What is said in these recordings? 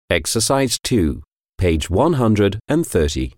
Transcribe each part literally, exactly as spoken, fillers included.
Exercise two, page one hundred thirty.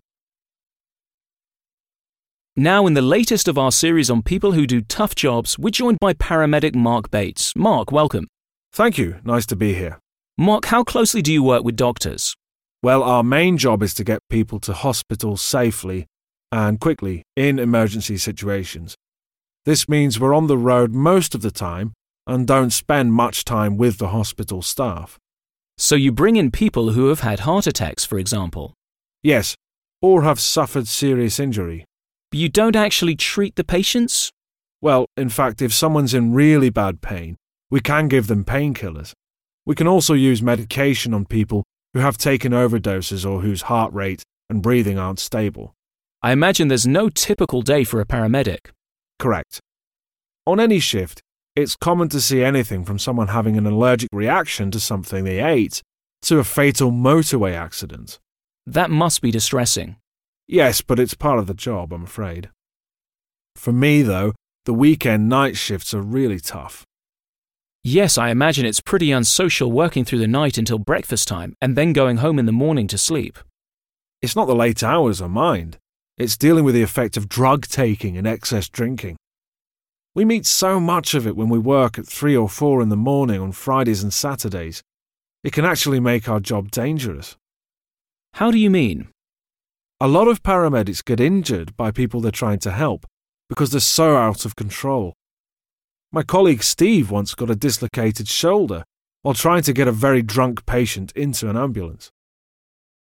Now, in the latest of our series on people who do tough jobs, we're joined by paramedic Mark Bates. Mark, welcome. Thank you. Nice to be here. Mark, how closely do you work with doctors? Well, our main job is to get people to hospital safely and quickly in emergency situations. This means we're on the road most of the time and don't spend much time with the hospital staff. So you bring in people who have had heart attacks, for example? Yes, or have suffered serious injury. But you don't actually treat the patients? Well, in fact, if someone's in really bad pain, we can give them painkillers. We can also use medication on people who have taken overdoses or whose heart rate and breathing aren't stable. I imagine there's no typical day for a paramedic. Correct. On any shift, it's common to see anything from someone having an allergic reaction to something they ate to a fatal motorway accident. That must be distressing. Yes, but it's part of the job, I'm afraid. For me, though, the weekend night shifts are really tough. Yes, I imagine it's pretty unsocial working through the night until breakfast time and then going home in the morning to sleep. It's not the late hours I mind. It's dealing with the effect of drug taking and excess drinking. We meet so much of it when we work at three or four in the morning on Fridays and Saturdays. It can actually make our job dangerous. How do you mean? A lot of paramedics get injured by people they're trying to help because they're so out of control. My colleague Steve once got a dislocated shoulder while trying to get a very drunk patient into an ambulance.